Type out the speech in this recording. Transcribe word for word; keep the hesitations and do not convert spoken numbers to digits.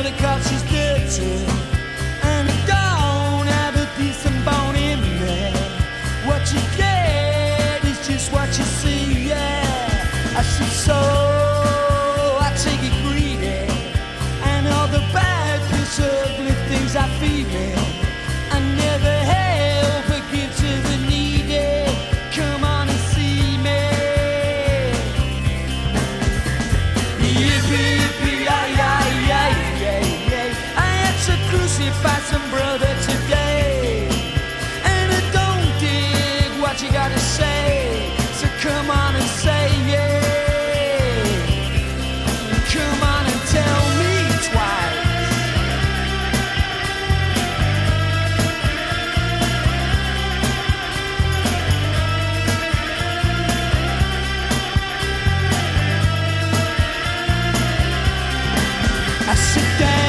mother cause she's dirty, and I don't have a decent bone in there. What you get is just what you see, yeah. I said, so I take it greedy, and all the bad, piss, ugly things I feel it. I never help but give to the needy. Come on and see me. Yippee, yippee, ay, ay, ay, ay, ay. I had to crucify some brother today, and I don't dig what you gotta say. So come on and say yeah. Come on and tell me twice. I sit down.